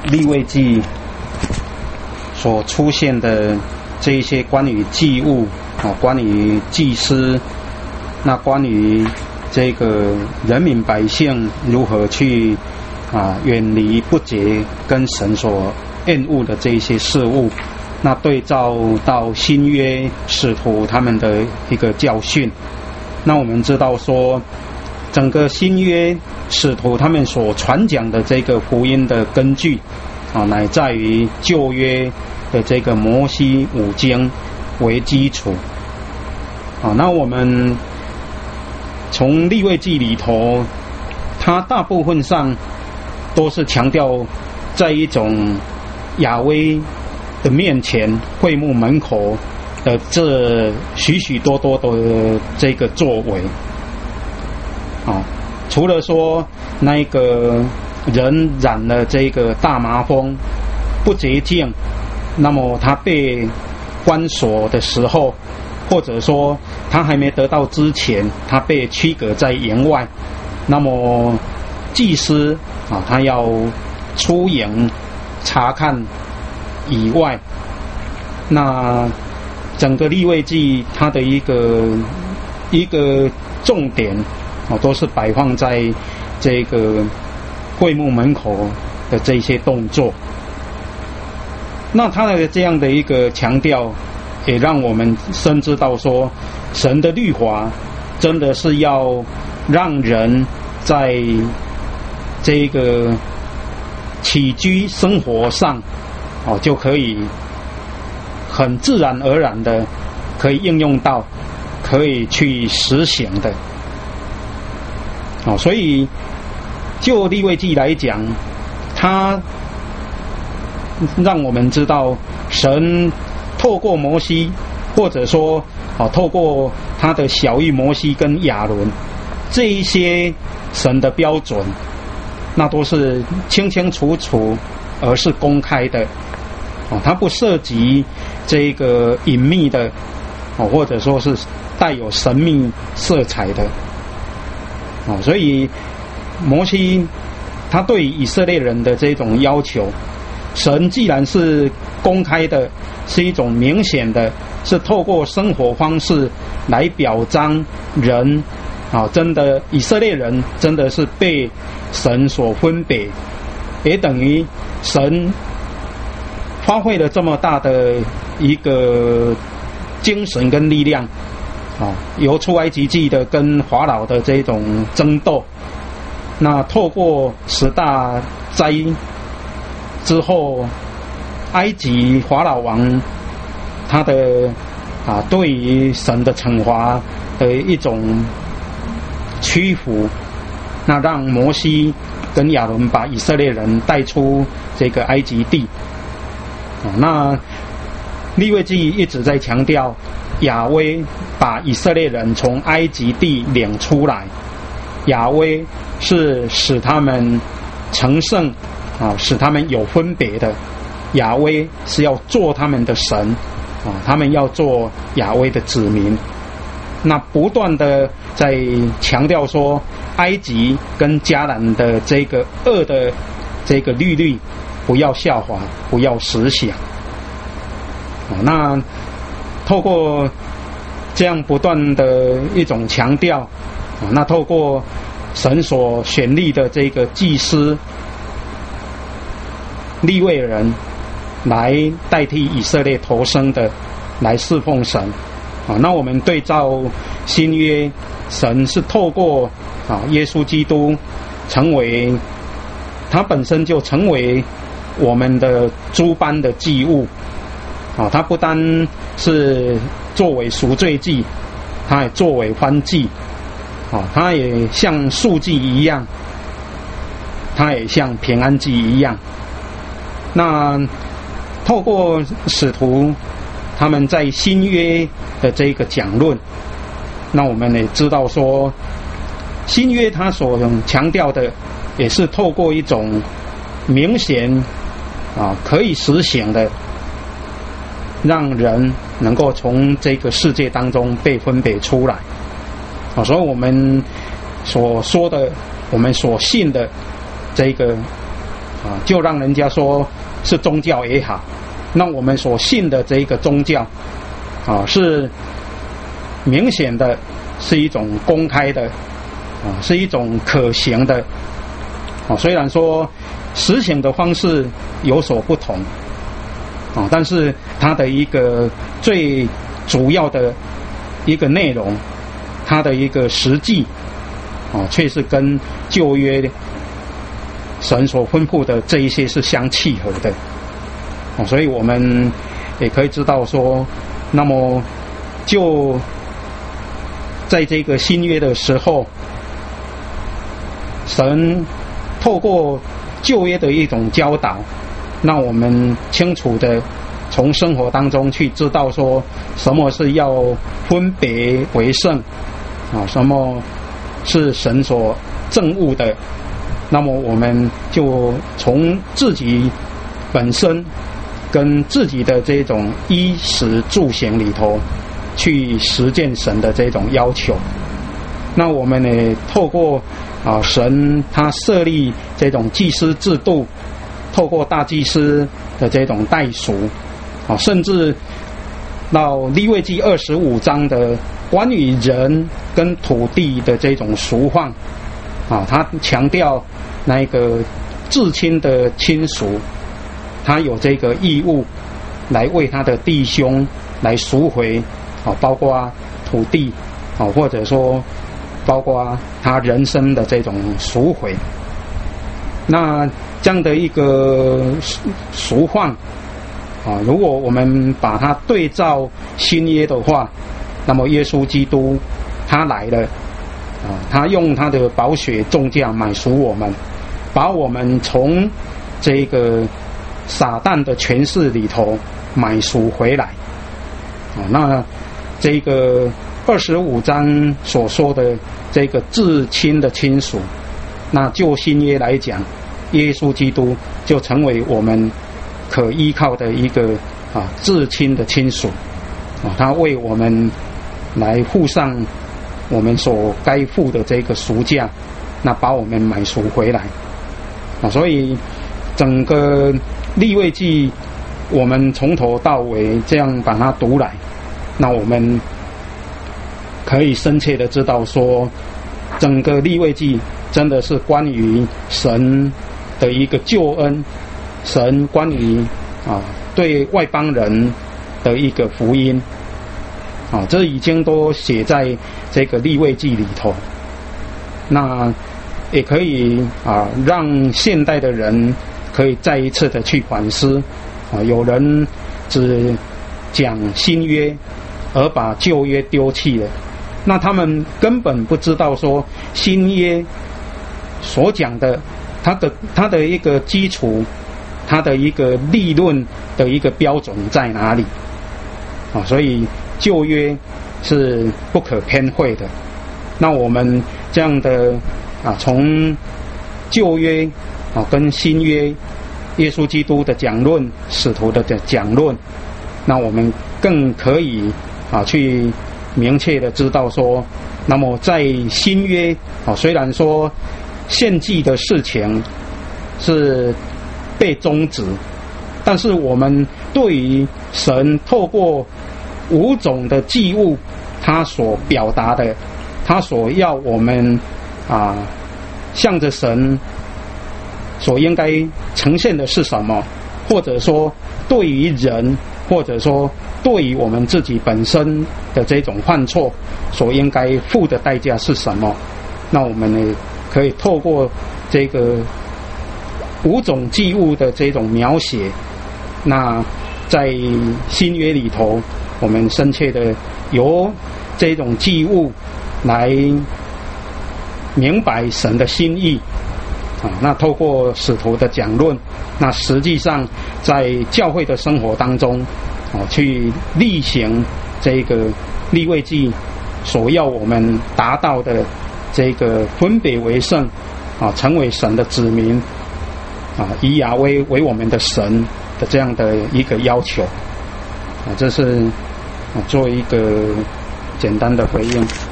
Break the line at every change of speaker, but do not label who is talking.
利未记所出现的这一些关于祭物关于祭司，那关于这个人民百姓如何去远离不洁跟神所厌恶的这一些事物，那对照到新约使徒他们的一个教训，那我们知道说整个新约使徒他们所传讲的这个福音的根据乃在于旧约的这个摩西五经为基础那我们从利未记里头，它大部分上都是强调在一种亚威的面前会幕门口的这许许多多的这个作为除了说那个人染了这个大麻风不洁净，那么他被关锁的时候，或者说他还没得到之前，他被驱隔在营外，那么祭司他要出营查看以外，那整个利未记它的一个重点都是摆放在这个会幕门口的这些动作。那他的这样的一个强调，也让我们深知到说，神的律法真的是要让人在这个起居生活上就可以很自然而然的可以应用到，可以去实行的所以就利未记来讲，它让我们知道神透过摩西，或者说透过他的小谕摩西跟亚伦这一些神的标准，那都是清清楚楚而是公开的它不涉及这个隐秘的或者说是带有神秘色彩的所以摩西他对以色列人的这种要求，神既然是公开的，是一种明显的，是透过生活方式来表彰人真的以色列人真的是被神所分别，也等于神发挥了这么大的一个精神跟力量由出埃及记的跟法老的这种争斗，那透过10大灾之后，埃及法老王他的对于神的惩罚的一种屈服，那让摩西跟亚伦把以色列人带出这个埃及地那利未记一直在强调亚威把以色列人从埃及地领出来，亚威是使他们成圣使他们有分别的，亚威是要做他们的神他们要做亚威的子民，那不断的在强调说埃及跟迦南的这个恶的这个律不要效法，不要实行那透过这样不断的一种强调那透过神所选立的这个祭司利未人来代替以色列头生的来侍奉神那我们对照新约，神是透过耶稣基督成为他本身就成为我们的诸般的祭物他不单是作为赎罪祭，他也作为燔祭他也像赎祭一样，他也像平安祭一样。那透过使徒他们在新约的这个讲论，那我们也知道说新约他所强调的也是透过一种明显可以实行的，让人能够从这个世界当中被分别出来所以我们所说的，我们所信的这个就让人家说是宗教也好，那我们所信的这一个宗教是明显的，是一种公开的是一种可行的虽然说实行的方式有所不同但是它的一个最主要的一个内容，它的一个实际却是跟旧约神所吩咐的这一些是相契合的所以我们也可以知道说，那么就在这个新约的时候，神透过旧约的一种教导，让我们清楚的从生活当中去知道说什么是要分别为圣什么是神所憎恶的，那么我们就从自己本身跟自己的这种衣食住行里头去实践神的这种要求。那我们呢透过神他设立这种祭司制度，透过大祭司的这种代赎甚至到利未记25章的关于人跟土地的这种赎换他强调那个至亲的亲属，他有这个义务来为他的弟兄来赎回包括土地或者说包括他人生的这种赎回。那这样的一个赎换如果我们把它对照新约的话，那么耶稣基督他来了他用他的宝血重价买赎我们，把我们从这个撒旦的权势里头买赎回来那这个25章所说的这个至亲的亲属，那就新约来讲，耶稣基督就成为我们可依靠的一个至亲的亲属他为我们来付上我们所该付的这个赎价，那把我们买赎回来所以整个利未记我们从头到尾这样把它读来，那我们可以深切的知道说，整个利未记真的是关于神的一个救恩，神关于对外邦人的一个福音这已经都写在这个利未记里头。那也可以让现代的人可以再一次的去反思有人只讲新约而把旧约丢弃了，那他们根本不知道说新约所讲的它的一个基础，它的一个立论的一个标准在哪里所以旧约是不可偏废的。那我们这样的从旧约跟新约耶稣基督的讲论，使徒的讲论，那我们更可以去明确的知道说，那么在新约虽然说献祭的事情是被终止，但是我们对于神透过5种的祭物他所表达的，他所要我们向着神所应该呈现的是什么，或者说对于人，或者说对于我们自己本身的这种犯错所应该付的代价是什么，那我们呢可以透过这个5种祭物的这种描写，那在新约里头我们深切的由这种祭物来明白神的心意那透过使徒的讲论，那实际上在教会的生活当中去例行这个利未记所要我们达到的这个分别为圣成为神的子民以亚威为我们的神的这样的一个要求这是做一个简单的回应。